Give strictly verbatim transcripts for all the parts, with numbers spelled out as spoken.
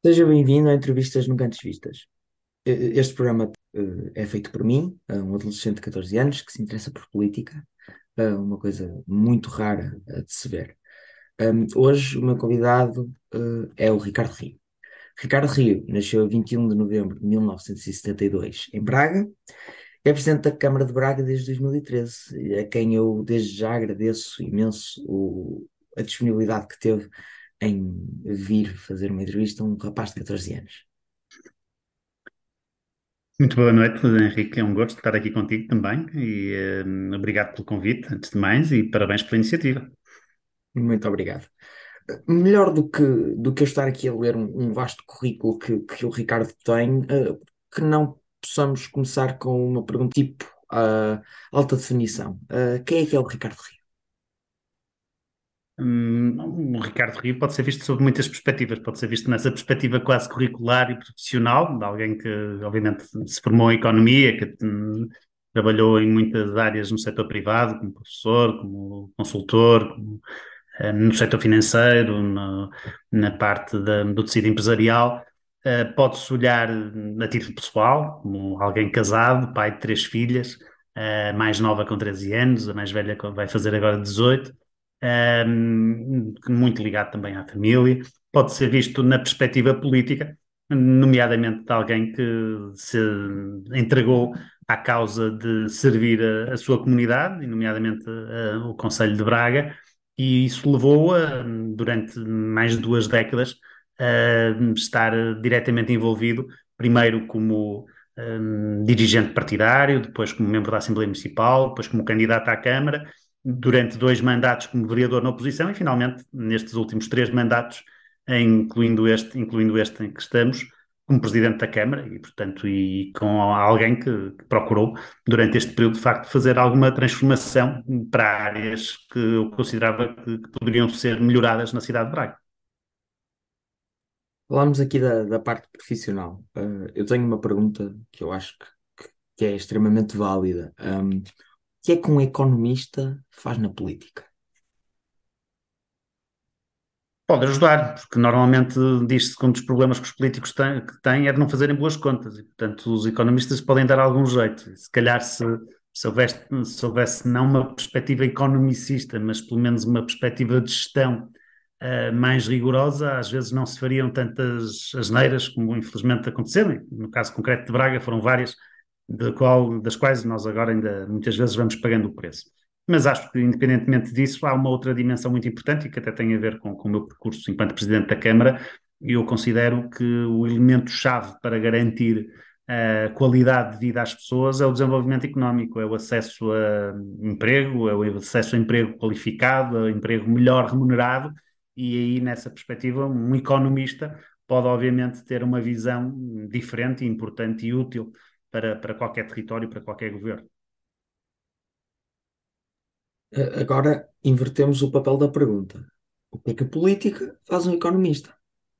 Seja bem-vindo a Entrevistas Nunca Antes Vistas. Eh, Este programa eh, é feito por mim, eh, um adolescente de catorze anos que se interessa por política, eh, uma coisa muito rara eh, de se ver. Um, hoje o meu convidado eh, é o Ricardo Rio. Ricardo Rio nasceu a vinte e um de novembro de mil novecentos e setenta e dois em Braga. É presidente da Câmara de Braga desde dois mil e treze, a quem eu desde já agradeço imenso o- a disponibilidade que teve em vir fazer uma entrevista a um rapaz de catorze anos. Muito boa noite, Henrique. É um gosto estar aqui contigo também e eh, obrigado pelo convite, antes de mais, e parabéns pela iniciativa. Muito obrigado. Melhor do que, do que eu estar aqui a ler um, um vasto currículo que, que o Ricardo tem, eh, que não possamos começar com uma pergunta tipo ah, alta definição. Ah, quem é que é o Ricardo Rio? Hum, o Ricardo Rio pode ser visto sob muitas perspectivas. Pode ser visto nessa perspectiva quase curricular e profissional, de alguém que, obviamente, se formou em economia, que hum, trabalhou em muitas áreas no setor privado, como professor, como consultor, como, eh, no setor financeiro, na, na parte da- do tecido empresarial. Eh, pode-se olhar hum, a título pessoal, como alguém casado, pai de três filhas, a mais nova com treze anos, a mais velha vai fazer agora dezoito, um, muito ligado também à família. Pode ser visto na perspectiva política, nomeadamente de alguém que se entregou à causa de servir a, a sua comunidade, e nomeadamente a, o Conselho de Braga, e isso levou a, durante mais de duas décadas, a estar diretamente envolvido, primeiro como um, dirigente partidário, depois como membro da Assembleia Municipal, depois como candidato à Câmara, durante dois mandatos como vereador na oposição e, finalmente, nestes últimos três mandatos, incluindo este, incluindo este em que estamos, como presidente da Câmara e, portanto, e com alguém que, que procurou, durante este período, de facto, fazer alguma transformação para áreas que eu considerava que, que poderiam ser melhoradas na cidade de Braga. Falámos aqui da, da parte profissional. Ah, eu tenho uma pergunta que eu acho que, que é extremamente válida. Um, o que é que um economista faz na política? Pode ajudar, porque normalmente diz-se que um dos problemas que os políticos têm, que têm é de não fazerem boas contas e, portanto, os economistas podem dar algum jeito. Se calhar, se, se houvesse, se houvesse não uma perspectiva economicista, mas pelo menos uma perspectiva de gestão uh, mais rigorosa, às vezes não se fariam tantas asneiras como infelizmente aconteceram. No caso concreto de Braga, foram várias, de qual, das quais nós agora ainda muitas vezes vamos pagando o preço. Mas acho que, independentemente disso, há uma outra dimensão muito importante e que até tem a ver com, com o meu percurso enquanto Presidente da Câmara. E eu considero que o elemento-chave para garantir a qualidade de vida às pessoas é o desenvolvimento económico, é o acesso a emprego, é o acesso a emprego qualificado, a emprego melhor remunerado. E aí, nessa perspectiva, um economista pode, obviamente, ter uma visão diferente, importante e útil para, para qualquer território, para qualquer governo. Ah, agora invertemos o papel da pergunta. O que é que a política faz um economista?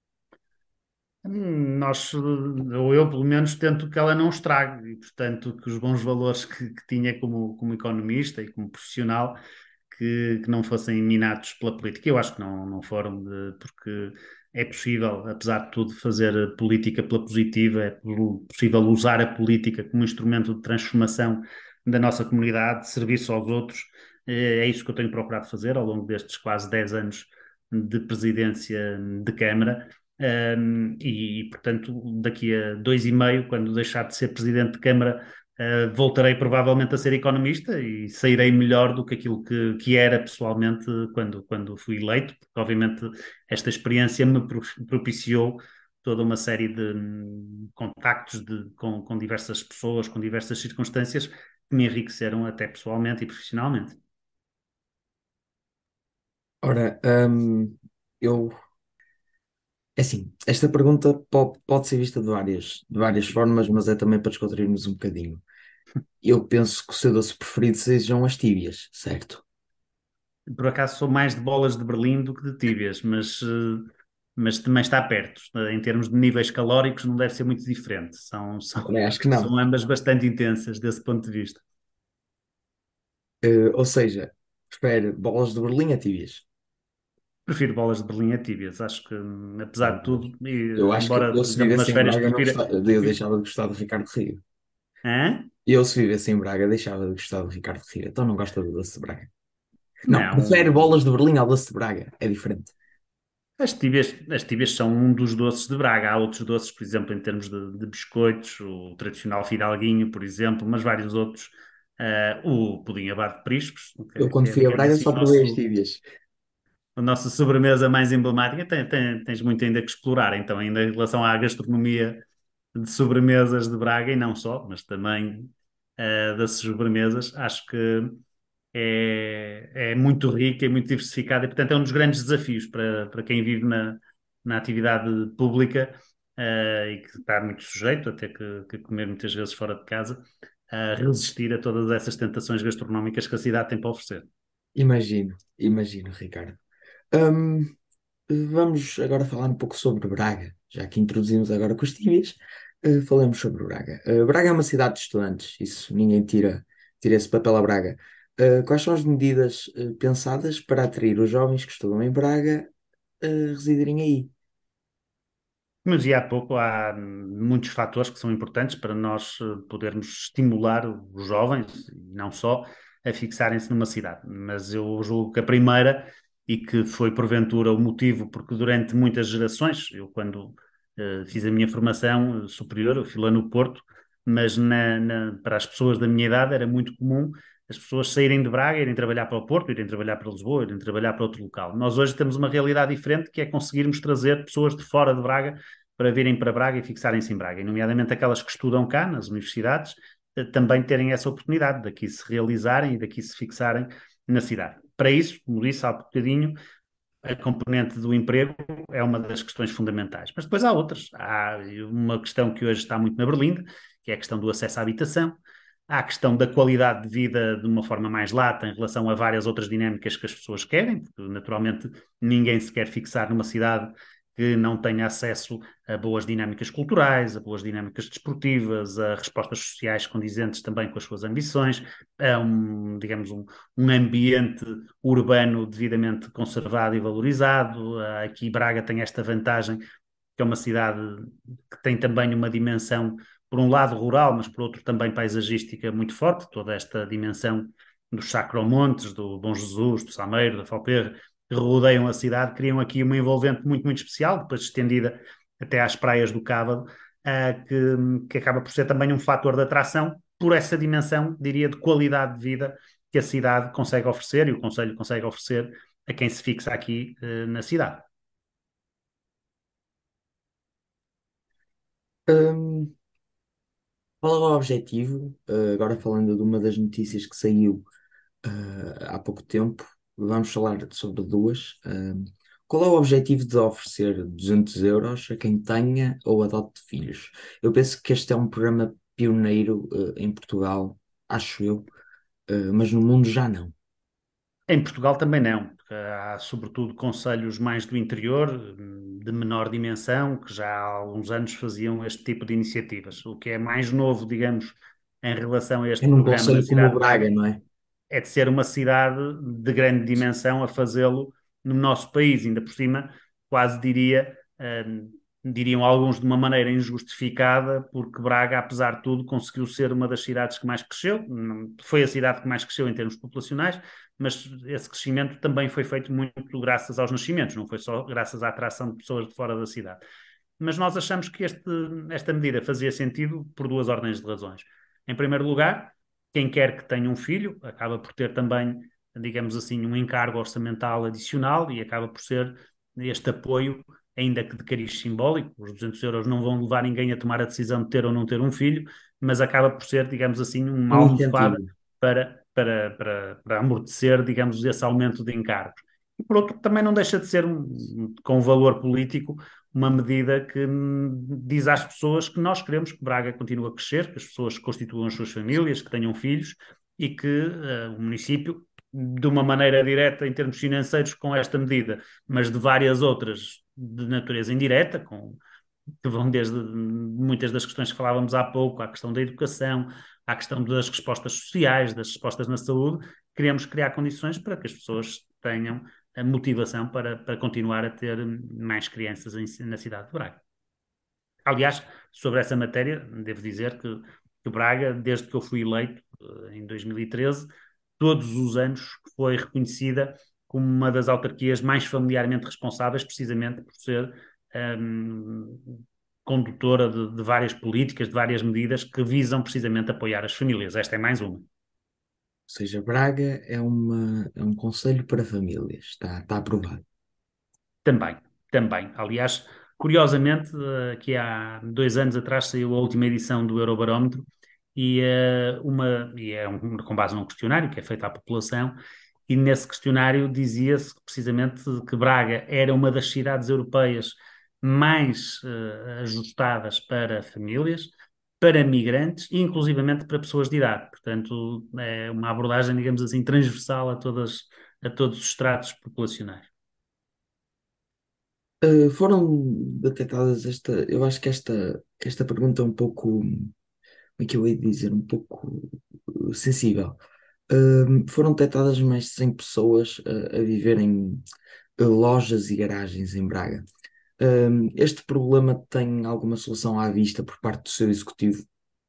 Hum, Nós, ou eu pelo menos, tento que ela não estrague e, portanto, que os bons valores que, que tinha como, como economista e como profissional que, que não fossem minados pela política. Eu acho que não, não foram, de- porque é possível, apesar de tudo, fazer a política pela positiva, é possível usar a política como instrumento de transformação da nossa comunidade, de serviço aos outros. Eh, É isso que eu tenho procurado fazer ao longo destes quase dez anos de presidência de Câmara. Um, e, portanto, daqui a dois e meio, quando deixar de ser presidente de Câmara, uh, voltarei provavelmente a ser economista e sairei melhor do que aquilo que, que era pessoalmente quando, quando fui eleito, porque obviamente esta experiência me propiciou toda uma série de hum, contactos de, com, com diversas pessoas, com diversas circunstâncias que me enriqueceram até pessoalmente e profissionalmente. Ora, hum, eu, é assim, esta pergunta po- pode ser vista de várias, de várias formas, mas é também para descontrairmos um bocadinho. Eu penso que o seu doce preferido sejam as tíbias, certo? Por acaso sou mais de bolas de Berlim do que de tíbias, mas, eh, mas também está perto. Em termos de níveis calóricos, não deve ser muito diferente. São, são, Também acho que não. são ambas bastante intensas desse ponto de vista. Eh, ou seja, prefere bolas de Berlim a tíbias. Prefiro bolas de Berlim a tíbias. Acho que, hum, apesar de tudo, Eu e, acho que embora, eu por se exemplo, nas vivesse em férias Braga não prefira... gostava, eu prefiro... deixava de gostar do Ricardo Rio. Hã? Eu se vivesse em Braga deixava de gostar do Ricardo Rio. Então não gosta do doce de Braga. Não, prefere Não, bolas de Berlim ao doce de Braga. É diferente. as tíbias, as tíbias são um dos doces de Braga. Há outros doces, por exemplo, em termos de, de biscoitos, o tradicional fidalguinho, por exemplo, mas vários outros. Ah, o pudim abado de periscos, Eu que, quando que é, fui a digamos Braga assim, só o provei as nosso, tíbias. a nossa sobremesa mais emblemática. Tem, tem- tens muito ainda que explorar, então, ainda em relação à gastronomia de sobremesas de Braga, e não só, mas também ah, das sobremesas, acho que é, é muito rica e muito diversificada, e portanto é um dos grandes desafios para, para quem vive na, na atividade pública, eh, e que está muito sujeito a ter que, que comer muitas vezes fora de casa, a resistir a todas essas tentações gastronómicas que a cidade tem para oferecer. Imagino, imagino, Ricardo. Hum, vamos agora falar um pouco sobre Braga, já que introduzimos agora com as tíbias, eh, falemos sobre Braga. Eh, Braga é uma cidade de estudantes, isso ninguém tira, tira esse papel a Braga. Eh, quais são as medidas eh, pensadas para atrair os jovens que estudam em Braga a residirem aí? Como eu dizia há pouco, há muitos fatores que são importantes para nós eh, podermos estimular os jovens, e não só, a fixarem-se numa cidade. Mas eu julgo que a primeira, e que foi porventura o motivo, porque durante muitas gerações, eu quando eh, fiz a minha formação eh, superior, eu fui lá no Porto, mas na- na- para as pessoas da minha idade era muito comum as pessoas saírem de Braga, irem trabalhar para o Porto, irem trabalhar para Lisboa, irem trabalhar para outro local. Nós hoje temos uma realidade diferente, que é conseguirmos trazer pessoas de fora de Braga para virem para Braga e fixarem-se em Braga, e nomeadamente aquelas que estudam cá nas universidades, eh, também terem essa oportunidade daqui se realizarem e daqui se fixarem na cidade. Para isso, como disse há bocadinho, a componente do emprego é uma das questões fundamentais. Mas depois há outras. Há uma questão que hoje está muito na berlinda, que é a questão do acesso à habitação. Há a questão da qualidade de vida de uma forma mais lata em relação a várias outras dinâmicas que as pessoas querem, porque naturalmente ninguém se quer fixar numa cidade que não tenha acesso a boas dinâmicas culturais, a boas dinâmicas desportivas, a respostas sociais condizentes também com as suas ambições, a um, digamos, um, um ambiente urbano devidamente conservado e valorizado. Aqui Braga tem esta vantagem, que é uma cidade que tem também uma dimensão, por um lado rural, mas por outro também paisagística muito forte, toda esta dimensão dos Sacromontes, do Bom Jesus, do Sameiro, da Falperra, que rodeiam a cidade, criam aqui uma envolvente muito, muito especial, depois estendida até às praias do Cávado, uh, que, que acaba por ser também um fator de atração por essa dimensão, diria, de qualidade de vida que a cidade consegue oferecer e o Conselho consegue oferecer a quem se fixa aqui uh, na cidade. Hum, qual é o objetivo? Eh, agora falando de uma das notícias que saiu eh, há pouco tempo, vamos falar sobre duas. Hum, qual é o objetivo de oferecer duzentos euros a quem tenha ou adote filhos? Eu penso que este é um programa pioneiro eh, em Portugal, acho eu, eh, mas no mundo já não. Em Portugal também não, porque há sobretudo concelhos mais do interior, de menor dimensão, que já há alguns anos faziam este tipo de iniciativas. O que é mais novo, digamos, em relação a É este num programa na concelho como cidade de Braga, Braga, não é? é de ser uma cidade de grande dimensão a fazê-lo no nosso país, ainda por cima, quase diria, hum, diriam alguns de uma maneira injustificada, porque Braga, apesar de tudo, conseguiu ser uma das cidades que mais cresceu. Não- Foi a cidade que mais cresceu em termos populacionais, mas esse crescimento também foi feito muito graças aos nascimentos, não foi só graças à atração de pessoas de fora da cidade. Mas nós achamos que este, esta medida fazia sentido por duas ordens de razões. Em primeiro lugar, quem quer que tenha um filho acaba por ter também, digamos assim, um encargo orçamental adicional e acaba por ser este apoio, ainda que de cariz simbólico. Os duzentos euros não vão levar ninguém a tomar a decisão de ter ou não ter um filho, mas acaba por ser, digamos assim, uma Um almofada incentivo. para, para, para, para amortecer, digamos, esse aumento de encargos. E por outro, também não deixa de ser, um, com valor político, uma medida que hum, diz às pessoas que nós queremos que Braga continue a crescer, que as pessoas constituam as suas famílias, que tenham filhos e que uh, o município, de uma maneira direta em termos financeiros, com esta medida, mas de várias outras de natureza indireta, com, que vão desde muitas das questões que falávamos há pouco, à questão da educação, à questão das respostas sociais, das respostas na saúde, queremos criar condições para que as pessoas tenham a motivação para, para continuar a ter mais crianças em, na cidade de Braga. Aliás, sobre essa matéria, devo dizer que, que Braga, desde que eu fui eleito, eh, em dois mil e treze, todos os anos foi reconhecida como uma das autarquias mais familiarmente responsáveis, precisamente por ser ehm, condutora de, de várias políticas, de várias medidas que visam precisamente apoiar as famílias. Esta é mais uma. Ou seja, Braga é, uma, é um conselho para famílias, está, está aprovado. Também, também. Aliás, curiosamente, eh, aqui há dois anos atrás saiu a última edição do Eurobarómetro e, eh, uma, e é um, com base num questionário que é feito à população, e nesse questionário dizia-se precisamente que Braga era uma das cidades europeias mais eh, ajustadas para famílias, para migrantes e inclusivamente para pessoas de idade. Portanto, é uma abordagem, digamos assim, transversal a todas, a todos os estratos populacionais. Uh, foram detectadas esta, eu acho que esta, esta pergunta é um pouco, como é que eu hei de dizer, um pouco uh, sensível. Uh, foram detectadas mais de cem pessoas uh, a viver em uh, lojas e garagens em Braga. Uh, este problema tem alguma solução à vista por parte do seu executivo?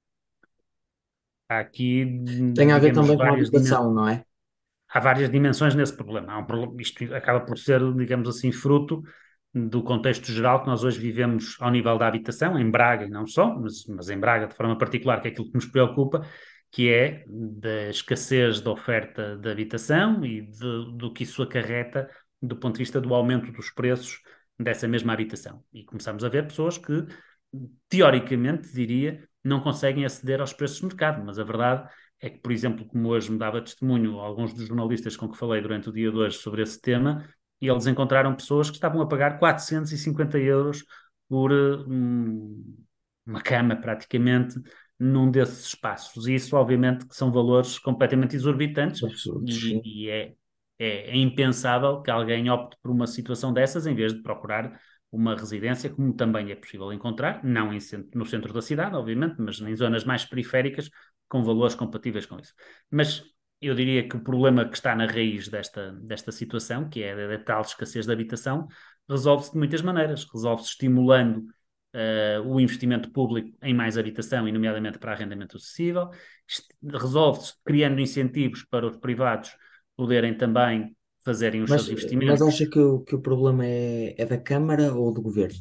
Há aqui, Tem a ver digamos, também com a várias dimensões. habitação, não é? Há várias dimensões nesse problema. Há um problema. Isto acaba por ser, digamos assim, fruto do contexto geral que nós hoje vivemos ao nível da habitação, em Braga e não só, mas, mas em Braga de forma particular, que é aquilo que nos preocupa, que é da escassez da oferta de habitação e de, do que isso acarreta do ponto de vista do aumento dos preços dessa mesma habitação. E começamos a ver pessoas que, teoricamente, diria, não conseguem aceder aos preços de mercado, mas a verdade é que, por exemplo, como hoje me dava testemunho alguns dos jornalistas com que falei durante o dia de hoje sobre esse tema, e eles encontraram pessoas que estavam a pagar quatrocentos e cinquenta euros por um, uma cama, praticamente, num desses espaços. E isso, obviamente, que são valores completamente exorbitantes Absurdos, e, sim. e é, é, é impensável que alguém opte por uma situação dessas em vez de procurar uma residência, como também é possível encontrar, não em centro, no centro da cidade, obviamente, mas em zonas mais periféricas, com valores compatíveis com isso. Mas eu diria que o problema que está na raiz desta, desta situação, que é a tal escassez de habitação, resolve-se de muitas maneiras. Resolve-se estimulando uh, o investimento público em mais habitação, e nomeadamente para arrendamento acessível. Resolve-se criando incentivos para os privados poderem também fazerem os Mas, seus mas investimentos. acha que o, que o problema é, é da Câmara ou do Governo?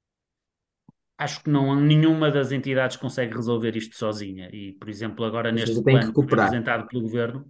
Acho que não, nenhuma das entidades consegue resolver isto sozinha. E, por exemplo, agora Ou neste seja, tem que plano que foi cooperar, apresentado pelo governo,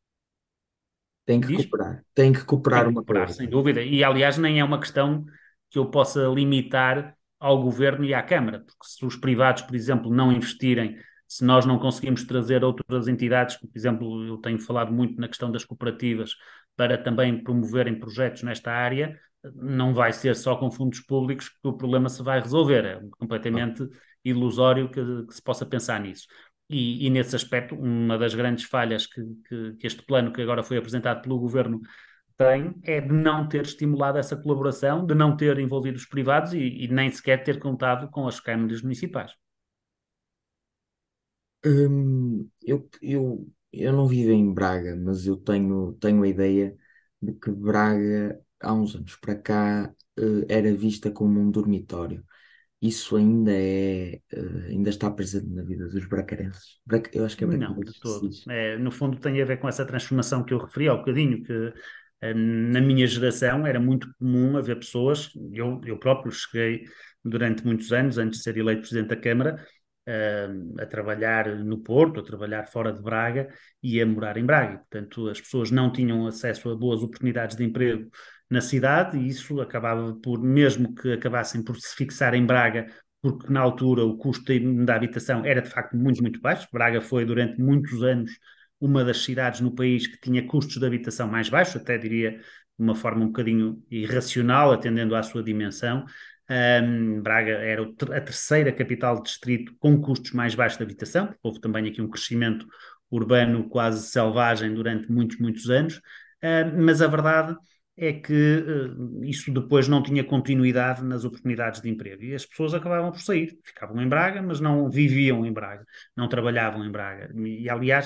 tem que diz? cooperar, tem que Tem cooperar que uma com a cooperar, sem outra. dúvida. E, aliás, nem é uma questão que eu possa limitar ao governo e à Câmara, porque se os privados, por exemplo, não investirem, se nós não conseguimos trazer outras entidades, por exemplo, eu tenho falado muito na questão das cooperativas, para também promoverem projetos nesta área, não vai ser só com fundos públicos que o problema se vai resolver. É Claro. completamente ilusório que, que se possa pensar nisso. E, e, nesse aspecto, uma das grandes falhas que, que, que este plano que agora foi apresentado pelo governo tem é de não ter estimulado essa colaboração, de não ter envolvido os privados e, e nem sequer ter contado com as câmaras municipais. Hum, eu, eu, eu não vivo em Braga, mas eu tenho, tenho a ideia de que Braga, há uns anos para cá, eh, era vista como um dormitório. Isso ainda é, eh, ainda está presente na vida dos bracarenses. Braca- eu acho que é Não, de bracarenses que se todo. diz. É, no fundo, tem a ver com essa transformação que eu referi há um bocadinho, que eh, na minha geração era muito comum haver pessoas, eu, eu próprio cheguei durante muitos anos, antes de ser eleito Presidente da Câmara, eh, a trabalhar no Porto, a trabalhar fora de Braga e a morar em Braga. E, portanto, as pessoas não tinham acesso a boas oportunidades de emprego na cidade e isso acabava por, mesmo que acabassem por se fixar em Braga, porque na altura o custo da habitação era de facto muito, muito baixo. Braga foi durante muitos anos uma das cidades no país que tinha custos de habitação mais baixos, até diria de uma forma um bocadinho irracional, atendendo à sua dimensão. Um, Braga era a terceira capital de distrito com custos mais baixos de habitação, porque houve também aqui um crescimento urbano quase selvagem durante muitos, muitos anos. Uh, mas a verdade é que uh, isso depois não tinha continuidade nas oportunidades de emprego. E as pessoas acabavam por sair, ficavam em Braga, mas não viviam em Braga, não trabalhavam em Braga. E, aliás,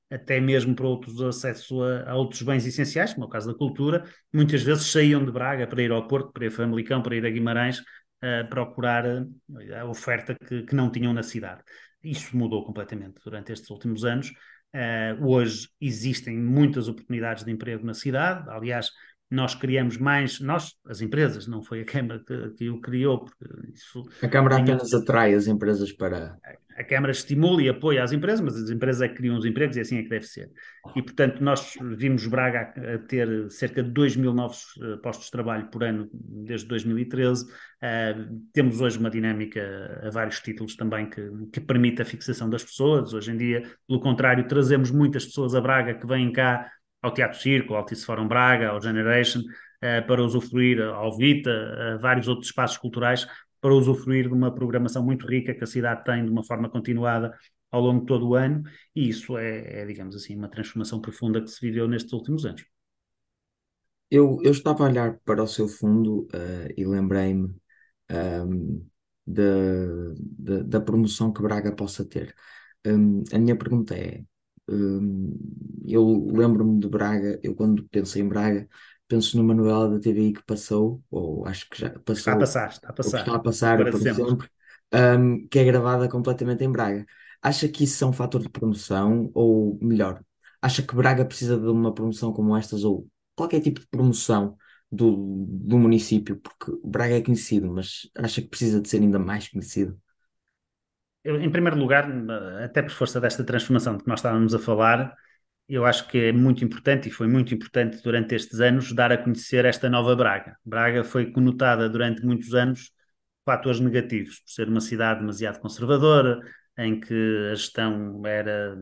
até mesmo para outros acesso a, a outros bens essenciais, como é o caso da cultura, muitas vezes saíam de Braga para ir ao Porto, para ir a Famalicão, para ir a Guimarães, uh, procurar a oferta que, que não tinham na cidade. Isso mudou completamente durante estes últimos anos. Uh, hoje existem muitas oportunidades de emprego na cidade. Aliás, nós criamos mais, nós, as empresas, não foi a Câmara que, que o criou, porque isso A Câmara tinha apenas atrai as empresas para. a Câmara estimula e apoia as empresas, mas as empresas é que criam os empregos e assim é que deve ser. E, portanto, nós vimos Braga a, a ter cerca de dois mil novos uh, postos de trabalho por ano desde dois mil e treze. Uh, temos hoje uma dinâmica a vários títulos também que, que permite a fixação das pessoas. Hoje em dia, pelo contrário, trazemos muitas pessoas a Braga que vêm cá ao Teatro Circo, ao Altice Fórum Braga, ao Generation, uh, para usufruir, ao Vita, a vários outros espaços culturais, para usufruir de uma programação muito rica que a cidade tem de uma forma continuada ao longo de todo o ano, e isso é, é, digamos assim, uma transformação profunda que se viveu nestes últimos anos. Eu, eu estava a olhar para o seu fundo, eh, e lembrei-me, ahm, da, da, da promoção que Braga possa ter. Hum, a minha pergunta é: hum, eu lembro-me de Braga, eu quando penso em Braga, penso numa novela da T V I que passou, ou acho que já Está a passou, passar, está a ou que está passar, a passar para para sempre. sempre, hum, que é gravada completamente em Braga. Acha que isso é um fator de promoção, ou melhor, acha que Braga precisa de uma promoção como estas, ou qualquer tipo de promoção do, do município? Porque Braga é conhecido, mas acha que precisa de ser ainda mais conhecido? Eu, em primeiro lugar, até por força desta transformação de que nós estávamos a falar, eu acho que é muito importante, e foi muito importante durante estes anos, dar a conhecer esta nova Braga. Braga foi conotada durante muitos anos por fatores negativos, por ser uma cidade demasiado conservadora, em que a gestão era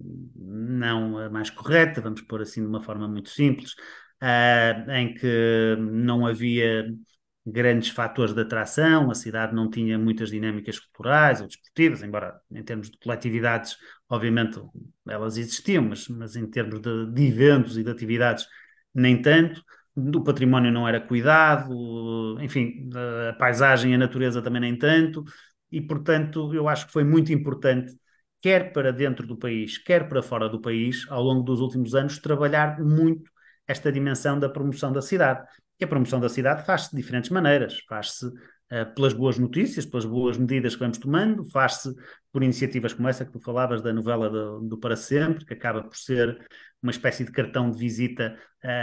não a mais correta, vamos pôr assim de uma forma muito simples, ah, em que não havia grandes fatores de atração, a cidade não tinha muitas dinâmicas culturais ou desportivas, embora em termos de coletividades, obviamente elas existiam, mas, mas em termos de, de eventos e de atividades, nem tanto. O património não era cuidado, enfim, a paisagem e a natureza também nem tanto, e portanto eu acho que foi muito importante, quer para dentro do país, quer para fora do país, ao longo dos últimos anos, trabalhar muito esta dimensão da promoção da cidade. E a promoção da cidade faz-se de diferentes maneiras. Faz-se uh, pelas boas notícias, pelas boas medidas que vamos tomando, faz-se por iniciativas como essa que tu falavas da novela do, do Para Sempre, que acaba por ser uma espécie de cartão de visita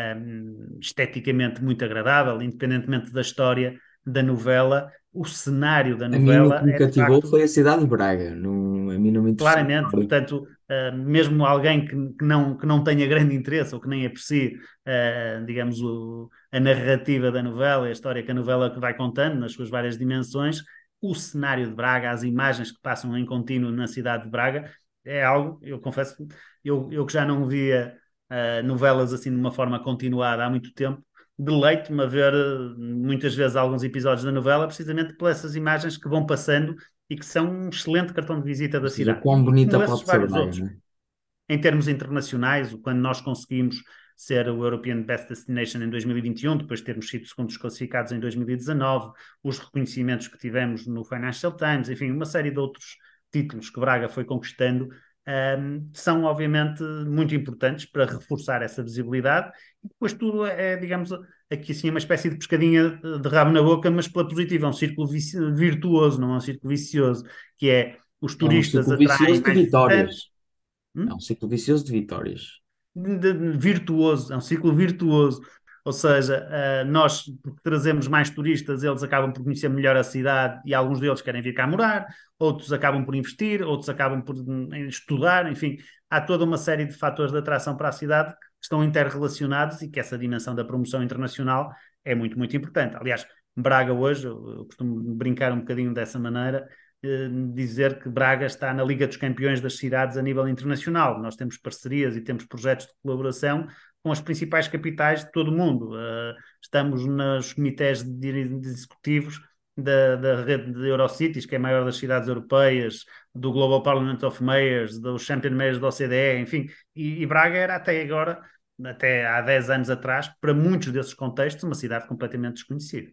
uh, esteticamente muito agradável, independentemente da história da novela. O cenário da A mim o que novela me é de cativou facto foi a cidade de Braga. Não, a mim não me interessou a claramente, história. portanto, uh, mesmo alguém que, que, não, que não tenha grande interesse ou que nem aprecie, uh, digamos, o, a narrativa da novela, a história que a novela vai contando nas suas várias dimensões, o cenário de Braga, as imagens que passam em contínuo na cidade de Braga, é algo, eu confesso, eu, eu que já não via uh, novelas assim de uma forma continuada há muito tempo, deleito-me a ver uh, muitas vezes alguns episódios da novela, precisamente por essas imagens que vão passando e que são um excelente cartão de visita Ou da seja, cidade. quão E, e bonita como esses pode ser vários Braga, outros, não é? em termos internacionais, quando nós conseguimos ser o European Best Destination em dois mil e vinte e um, depois de termos sido segundos classificados em dois mil e dezanove, os reconhecimentos que tivemos no Financial Times, enfim, uma série de outros títulos que Braga foi conquistando, um, são obviamente muito importantes para reforçar essa visibilidade. E depois tudo é, digamos, aqui assim uma espécie de pescadinha de rabo na boca, mas pela positiva, é um círculo virtuoso, não é um círculo vicioso, que é os É um turistas ciclo atraem vicioso de mais visitantes. vitórias. É um Hum? ciclo vicioso de vitórias. de- de- virtuoso, é um ciclo virtuoso. Ou seja, uh, nós, porque trazemos mais turistas, eles acabam por conhecer melhor a cidade e alguns deles querem vir cá morar, outros acabam por investir, outros acabam por hum, estudar, enfim, há toda uma série de fatores de atração para a cidade que estão interrelacionados e que essa dimensão da promoção internacional é muito, muito importante. Aliás, Braga hoje, eu eu costumo brincar um bocadinho dessa maneira, eh, dizer que Braga está na Liga dos Campeões das cidades a nível internacional. Nós temos parcerias e temos projetos de colaboração com as principais capitais de todo o mundo. Uh, estamos nos comitês de, de executivos da, da rede de Eurocities, que é a maior das cidades europeias, do Global Parliament of Mayors, dos Champion Mayors da O C D E, enfim. E, e Braga era até agora, até há dez anos atrás, para muitos desses contextos, uma cidade completamente desconhecida.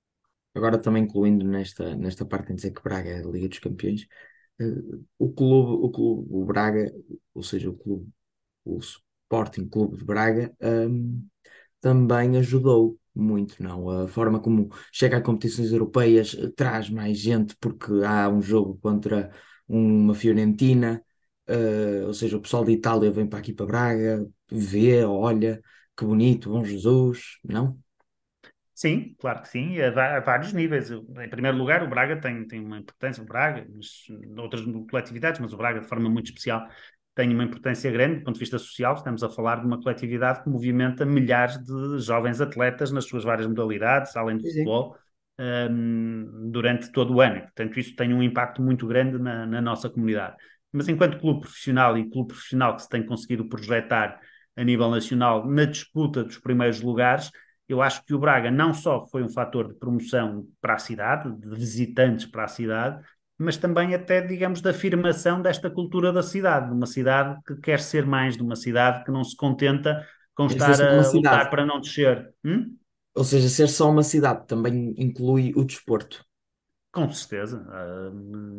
Agora também incluindo nesta, nesta parte em dizer que Braga é a Liga dos Campeões, eh, o clube, o clube, o Braga, ou seja, o clube. o Sporting Clube de Braga, hum, também ajudou muito, não? A forma como chega a competições europeias eh, traz mais gente porque há um jogo contra uma Fiorentina, eh, ou seja, o pessoal de Itália vem para aqui para Braga, vê, olha, que bonito, bom Jesus, não? Sim, claro que sim, a, va- a vários níveis. Eu, Em primeiro lugar, o Braga tem, tem uma importância, o Braga, mas outras coletividades, mas o Braga de forma muito especial tem uma importância grande do ponto de vista social. Estamos a falar de uma coletividade que movimenta milhares de jovens atletas nas suas várias modalidades, além do Sim, sim. futebol, hum, durante todo o ano. E, portanto, isso tem um impacto muito grande na, na nossa comunidade. Mas enquanto clube profissional e clube profissional que se tem conseguido projetar a nível nacional na disputa dos primeiros lugares, eu acho que o Braga não só foi um fator de promoção para a cidade, de visitantes para a cidade, mas também até, digamos, de afirmação desta cultura da cidade, de uma cidade que quer ser mais, de uma cidade que não se contenta com É ser estar só uma a cidade. lutar para não descer. Hum? Ou seja, ser só uma cidade também inclui o desporto. Com certeza. Ah,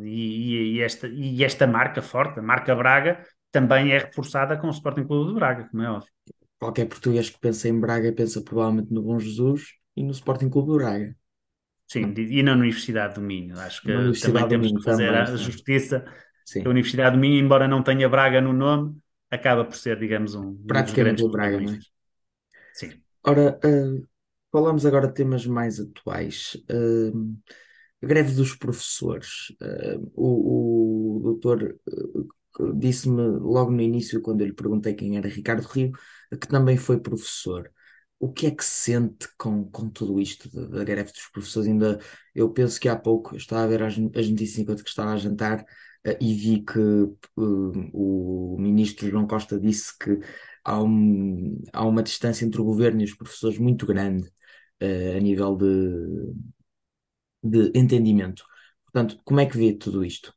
e, e esta, e esta marca forte, a marca Braga, também é reforçada com o Sporting Clube de Braga, como é óbvio. Qualquer português que pensa em Braga pensa provavelmente no Bom Jesus e no Sporting Clube de Braga. Sim, Não, e na Universidade do Minho. Acho na que também Universidade do temos Minho que fazer também, a sim. justiça que a Sim. Universidade do Minho, embora não tenha Braga no nome, acaba por ser, digamos, um, um dos Praticamente grandes o Braga, não é? protagonistas. Sim. Ora, ah, falamos agora de temas mais atuais. Ah, greve dos professores. Ah, o, o doutor ah, disse-me logo no início, quando eu lhe perguntei quem era Ricardo Rio, que também foi professor. O que é que se sente com, com tudo isto da, da greve dos professores? Ainda, eu penso que há pouco eu estava a ver as, as notícias enquanto que estava a jantar, ah, e vi que ah, o ministro João Costa disse que há, um- há uma distância entre o governo e os professores muito grande, eh, a nível de, de entendimento. Portanto, como é que vê tudo isto?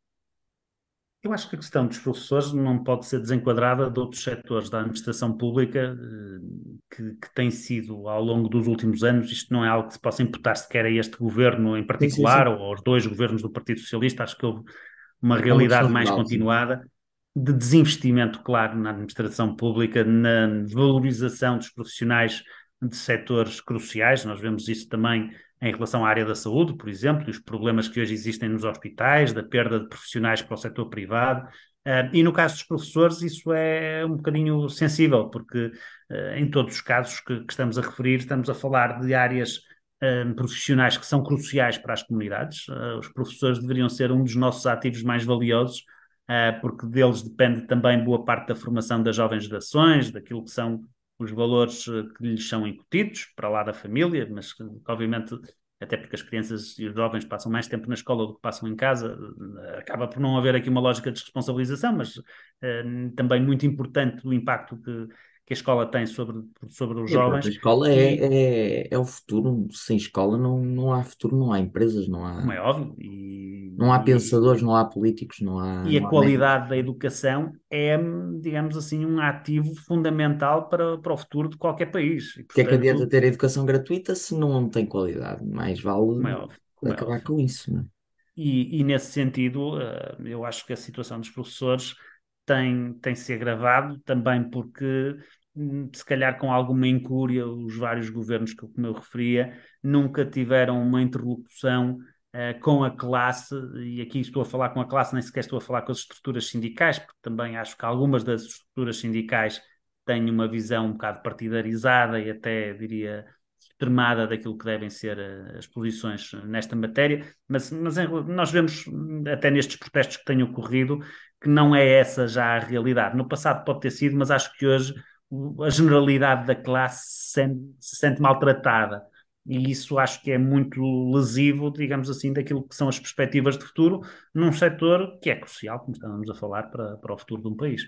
Eu acho que a questão dos professores não pode ser desenquadrada de outros setores da administração pública, eh, que, que tem sido, ao longo dos últimos anos, isto não é algo que se possa imputar sequer a este governo em Sim, sim, particular sim. ou aos dois governos do Partido Socialista. Acho que houve uma É uma questão realidade mais geral, sim. continuada de desinvestimento, claro, na administração pública, na valorização dos profissionais de setores cruciais. Nós vemos isso também em relação à área da saúde, por exemplo, e os problemas que hoje existem nos hospitais, da perda de profissionais para o setor privado. Uh, e no caso dos professores, isso é um bocadinho sensível, porque uh, em todos os casos que, que, estamos a referir, estamos a falar de áreas uh, profissionais que são cruciais para as comunidades. Uh, os professores deveriam ser um dos nossos ativos mais valiosos, uh, porque deles depende também boa parte da formação das jovens gerações, daquilo que são os valores uh, que lhes são incutidos para lá da família, mas que, obviamente, até porque as crianças e os jovens passam mais tempo na escola do que passam em casa, uh, acaba por não haver aqui uma lógica de responsabilização, mas uh, também muito importante o impacto que, que a escola tem sobre, sobre os E a própria jovens. escola E, é, é, é o futuro. Sem escola não, não há futuro, não há empresas, não como há, é óbvio, não há e, pensadores, não há políticos, não há, E a não há médicos. qualidade da educação é, digamos assim, um ativo fundamental para, para o futuro de qualquer país. E, Que é que adianta portanto, ter educação gratuita se não tem qualidade? Mais como é vale óbvio, como é acabar óbvio. com isso, não é? E, e nesse sentido, eh, eu acho que a situação dos professores tem, tem se agravado também porque, hum, se calhar com alguma incúria, os vários governos que, eu- como eu referia, nunca tiveram uma interlocução eh, com a classe, e aqui estou a falar com a classe, nem sequer estou a falar com as estruturas sindicais, porque também acho que algumas das estruturas sindicais têm uma visão um bocado partidarizada e até, diria, extremada daquilo que devem ser eh, as posições nesta matéria, mas, mas em- nós vemos, hum, até nestes protestos que têm ocorrido, que não é essa já a realidade. No passado pode ter sido, mas acho que hoje o- a generalidade da classe se sente, se sente maltratada. E isso acho que é muito lesivo, digamos assim, daquilo que são as perspectivas de futuro num setor que é crucial, como estávamos a falar, para, para o futuro de um país.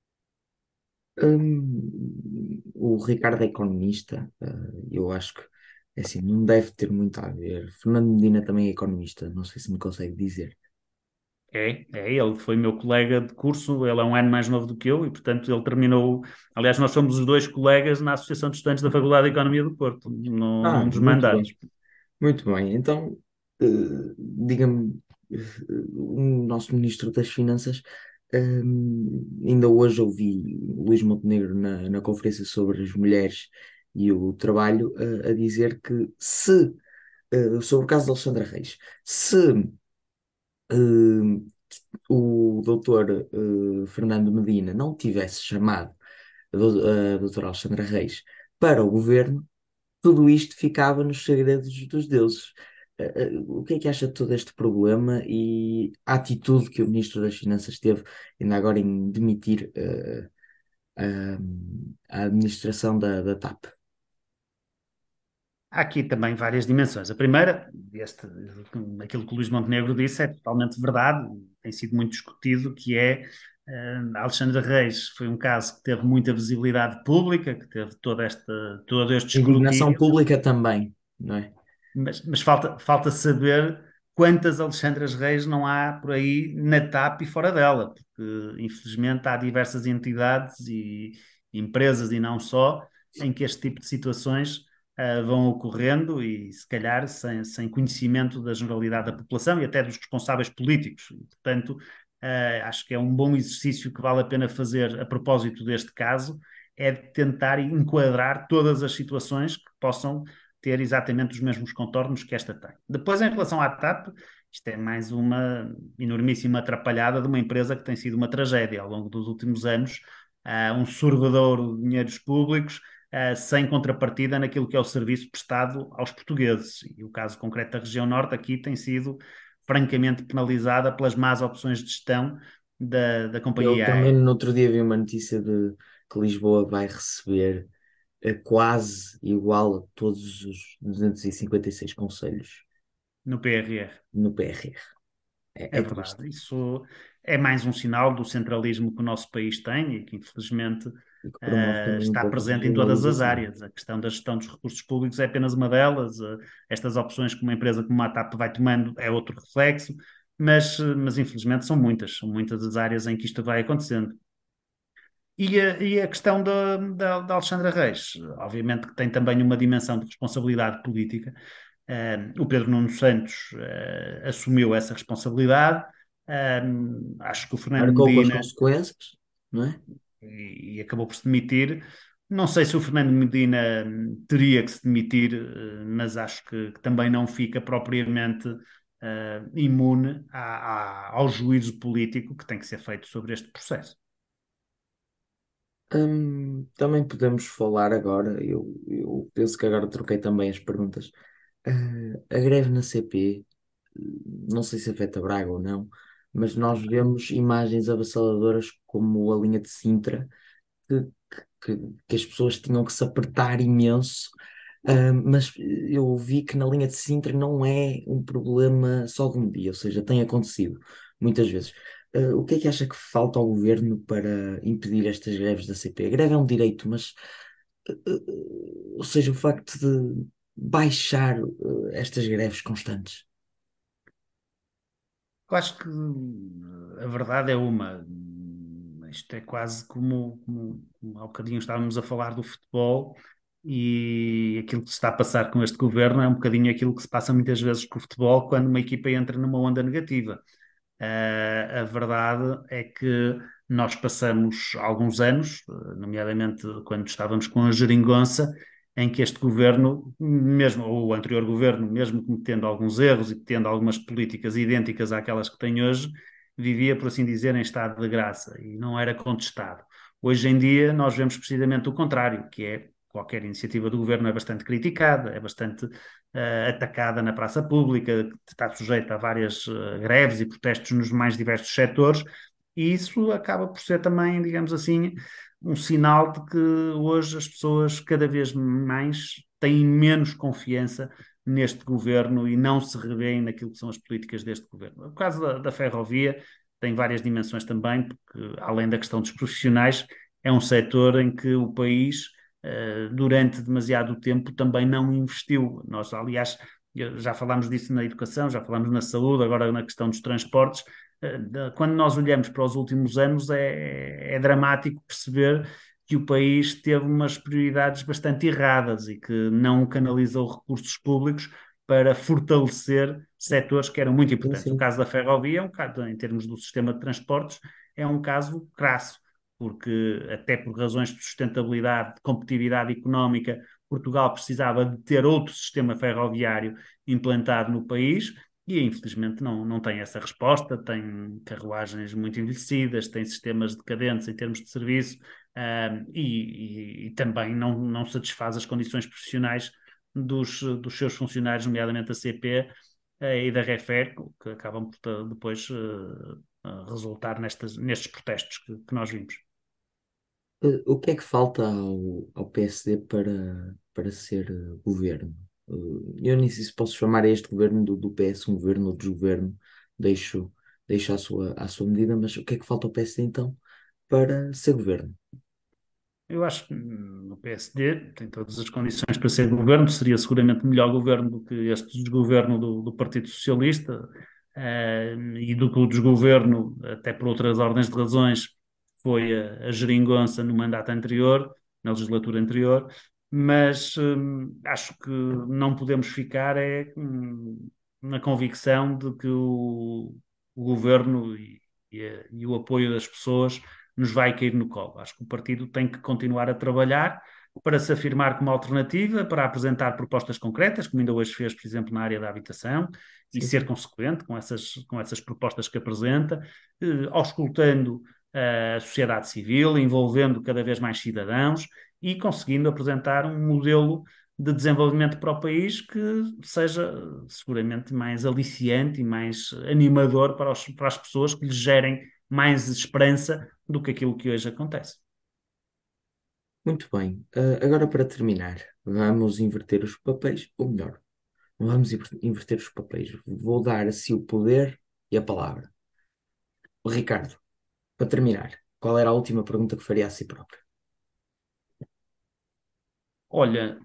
Hum, o Ricardo é economista, eh, eu acho que é assim, não deve ter muito a ver. Fernando Medina também é economista, não sei se me consegue dizer. É, é, ele foi meu colega de curso, ele é um ano mais novo do que eu e, portanto, ele terminou. Aliás, nós somos os dois colegas na Associação de Estudantes da Faculdade de Economia do Porto, no, Ah, num dos muito mandatos. bem, muito bem. Então, eh, diga-me, eh, o nosso Ministro das Finanças, eh, ainda hoje ouvi Luís Montenegro na, na conferência sobre as mulheres e o trabalho, eh, a dizer que se, eh, sobre o caso de Alexandra Reis, se eh, o doutor eh, Fernando Medina não tivesse chamado a, dou- a doutora Alexandra Reis para o governo, tudo isto ficava nos segredos dos deuses. Eh, eh, O que é que acha de todo este problema e a atitude que o Ministro das Finanças teve ainda agora em demitir eh, a, a administração da, da TAP? Há aqui também várias dimensões. A primeira, este, aquilo que o Luís Montenegro disse é totalmente verdade, tem sido muito discutido, que é uh, Alexandre Reis foi um caso que teve muita visibilidade pública, que teve toda esta, todo este Indignação escrutínio, pública também, não é? mas, mas falta, falta saber quantas Alexandras Reis não há por aí na TAP e fora dela, porque infelizmente há diversas entidades e empresas e não só, em que este tipo de situações uh, vão ocorrendo e se calhar sem, sem conhecimento da generalidade da população e até dos responsáveis políticos. E, portanto, uh, acho que é um bom exercício que vale a pena fazer a propósito deste caso, é de tentar enquadrar todas as situações que possam ter exatamente os mesmos contornos que esta tem. Depois, em relação à TAP, isto é mais uma enormíssima atrapalhada de uma empresa que tem sido uma tragédia ao longo dos últimos anos, uh, um sorvedouro de dinheiros públicos, uh, sem contrapartida naquilo que é o serviço prestado aos portugueses. E o caso concreto da região norte aqui tem sido francamente penalizada pelas más opções de gestão da, da Eu companhia também aérea. no outro dia vi uma notícia de que Lisboa vai receber eh, quase igual a todos os duzentos e cinquenta e seis concelhos No P R R. no P R R. É, É é triste. verdade. Isso é mais um sinal do centralismo que o nosso país tem e que, infelizmente, E que promove uh, também um está pouco a presente em todas as regionalização. áreas. A questão da gestão dos recursos públicos é apenas uma delas. Uh, estas opções que uma empresa como a TAP vai tomando é outro reflexo, mas, uh, mas infelizmente são muitas. São muitas as áreas em que isto vai acontecendo. E a, e a questão da, da, da Alexandra Reis, obviamente que tem também uma dimensão de responsabilidade política. Uh, o Pedro Nuno Santos uh, assumiu essa responsabilidade. Uh, acho que o Fernando Arcou com as Medina consequências, não é? e, e acabou por se demitir. Não sei se o Fernando Medina hum, teria que se demitir, uh, mas acho que, que também não fica propriamente uh, imune a, a, ao juízo político que tem que ser feito sobre este processo. Hum, também podemos falar agora, eu, eu penso que agora troquei também as perguntas. Eh, a greve na C P, não sei se afeta Braga ou não, mas nós vemos imagens avassaladoras como a linha de Sintra, que, que, que as pessoas tinham que se apertar imenso. Ah, mas eu vi que na linha de Sintra não é um problema só de um dia, ou seja, tem acontecido muitas vezes. Ah, o que é que acha que falta ao governo para impedir estas greves da C P? A greve é um direito, mas, ah, ah, ou seja, o facto de baixar, ah, estas greves constantes. Eu acho que hum, a verdade é uma. Hum, Isto é quase como, como, como há bocadinho estávamos a falar do futebol e aquilo que se está a passar com este governo é um bocadinho aquilo que se passa muitas vezes com o futebol quando uma equipa entra numa onda negativa. Uh, a verdade é que nós passamos alguns anos, uh, nomeadamente quando estávamos com a geringonça, em que este governo, mesmo ou o anterior governo, mesmo cometendo alguns erros e tendo algumas políticas idênticas àquelas que tem hoje, vivia, por assim dizer, em estado de graça e não era contestado. Hoje em dia nós vemos precisamente o contrário, que é qualquer iniciativa do governo é bastante criticada, é bastante uh, atacada na praça pública, está sujeita a várias uh, greves e protestos nos mais diversos setores, e isso acaba por ser também, digamos assim, um sinal de que hoje as pessoas cada vez mais têm menos confiança neste governo e não se revêem naquilo que são as políticas deste governo. O caso da, da ferrovia tem várias dimensões também, porque além da questão dos profissionais, é um setor em que o país uh, durante demasiado tempo também não investiu. Nós, aliás, já falámos disso na educação, já falámos na saúde, agora na questão dos transportes. Uh, quando nós olhamos para os últimos anos, é, é dramático perceber que o país teve umas prioridades bastante erradas e que não canalizou recursos públicos para fortalecer setores que eram muito Sim, importantes. O sim. caso da ferrovia, é um caso, em termos do sistema de transportes, é um caso crasso. porque até por razões de sustentabilidade, de competitividade económica, Portugal precisava de ter outro sistema ferroviário implantado no país e, infelizmente, não, não tem essa resposta. Tem carruagens muito envelhecidas, tem sistemas decadentes em termos de serviço, uh, e, e, e também não, não satisfaz as condições profissionais dos, dos seus funcionários, nomeadamente da C P uh, e da Refer, que acabam por depois uh, uh, resultar nestas, nestes protestos que, que nós vimos. Eh, O que é que falta ao, ao P S D para, para ser eh, governo? Eh, Eu nem sei se posso chamar este governo do, do P S um governo ou desgoverno, deixo, deixo à sua, à sua medida, mas o que é que falta ao P S D então para ser governo? Eu acho que hum, o P S D tem todas as condições para ser governo, seria seguramente melhor governo do que este desgoverno do, do Partido Socialista, eh, e do que o desgoverno, até por outras ordens de razões, foi a, a geringonça no mandato anterior, na legislatura anterior, mas hum, acho que não podemos ficar é, hum, na convicção de que o, o governo e, e, a- e o apoio das pessoas nos vai cair no colo. Acho que o partido tem que continuar a trabalhar para se afirmar como alternativa, para apresentar propostas concretas, como ainda hoje fez, por exemplo, na área da habitação, e Sim, ser sim. consequente com essas, com essas propostas que apresenta, eh, auscultando eh, a sociedade civil, envolvendo cada vez mais cidadãos e conseguindo apresentar um modelo de desenvolvimento para o país que seja eh, seguramente mais aliciante e mais animador para, os, para as pessoas, que lhes gerem mais esperança do que aquilo que hoje acontece. Muito bem. Eh, agora para terminar, vamos inverter os papéis, ou melhor, não vamos inver- inverter os papéis. Vou dar a si o poder e a palavra. O Ricardo, para terminar, qual era a última pergunta que faria a si próprio? Olha,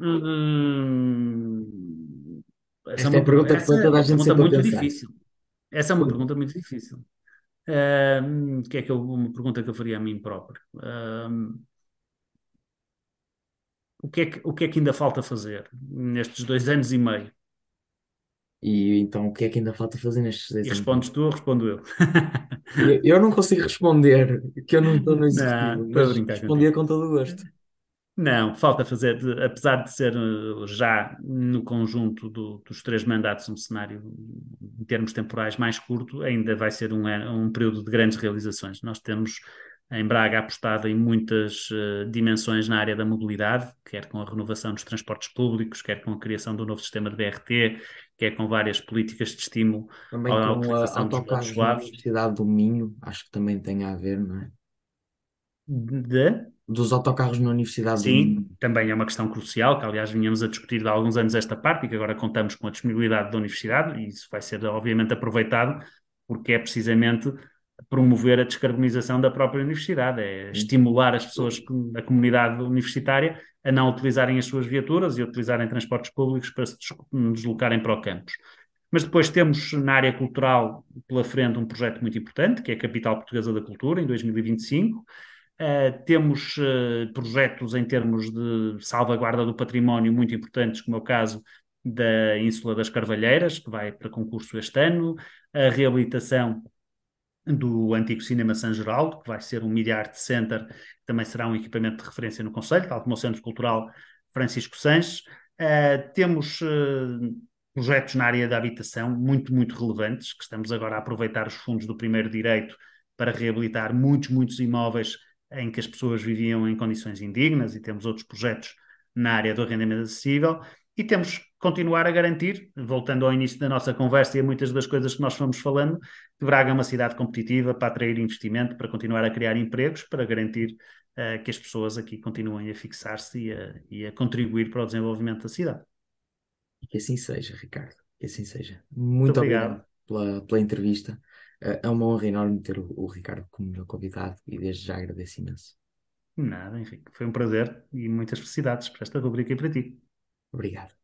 hum, essa é Esta é uma, a pergu- pergunta que essa põe é toda a uma gente pergunta sempre a muito pensar. difícil. Essa é uma pergunta muito difícil. Hum, que é que eu, uma pergunta que eu faria a mim próprio. Hum, o que é que, o que é que ainda falta fazer nestes dois anos e meio? E então, o que é que ainda falta fazer nestes E seis anos? respondes tu ou respondo eu? Eu, eu não consigo responder, que eu não estou no Não, executivo, estou a mas brincar respondia contigo. com todo o gosto. Não, falta fazer, de- apesar de ser eh, já no conjunto do- dos três mandatos um cenário, em termos temporais, mais curto, ainda vai ser um, eh, um período de grandes realizações. Nós temos em Braga apostado em muitas eh, dimensões na área da mobilidade, quer com a renovação dos transportes públicos, quer com a criação do novo sistema de B R T, quer com várias políticas de estímulo Também à com ah, utilização dos voos autocarros na suaves. Universidade do Minho, acho que também tem a ver, não é? De Dos autocarros na Universidade do Sim, Minho. também é uma questão crucial, que aliás vinhamos a discutir há alguns anos esta parte e que agora contamos com a disponibilidade da universidade e isso vai ser obviamente aproveitado porque é precisamente promover a descarbonização da própria universidade, é estimular as pessoas da comunidade universitária a não utilizarem as suas viaturas e a utilizarem transportes públicos para se deslocarem para o campus. Mas depois temos na área cultural pela frente um projeto muito importante, que é a Capital Portuguesa da Cultura, em dois mil e vinte e cinco. Uh, temos uh, projetos em termos de salvaguarda do património muito importantes, como é o caso da Ínsula das Carvalheiras, que vai para concurso este ano, a reabilitação do antigo Cinema São Geraldo, que vai ser um Media Art Center, que também será um equipamento de referência no Conselho, tal como o Centro Cultural Francisco Sanches. Uh, temos uh, projetos na área da habitação muito, muito relevantes, que estamos agora a aproveitar os fundos do primeiro direito para reabilitar muitos, muitos imóveis em que as pessoas viviam em condições indignas, e temos outros projetos na área do arrendamento acessível. E temos que continuar a garantir, voltando ao início da nossa conversa e a muitas das coisas que nós fomos falando, que Braga é uma cidade competitiva para atrair investimento, para continuar a criar empregos, para garantir uh, que as pessoas aqui continuem a fixar-se e a, e a contribuir para o desenvolvimento da cidade. E que assim seja, Ricardo. Que assim seja. Muito Muito obrigado obrigado. pela, pela entrevista. Eh, É uma honra enorme ter o, o Ricardo como meu convidado e desde já agradeço imenso. Nada, enfim, foi um prazer e muitas felicidades para esta rubrica e para ti. Obrigado.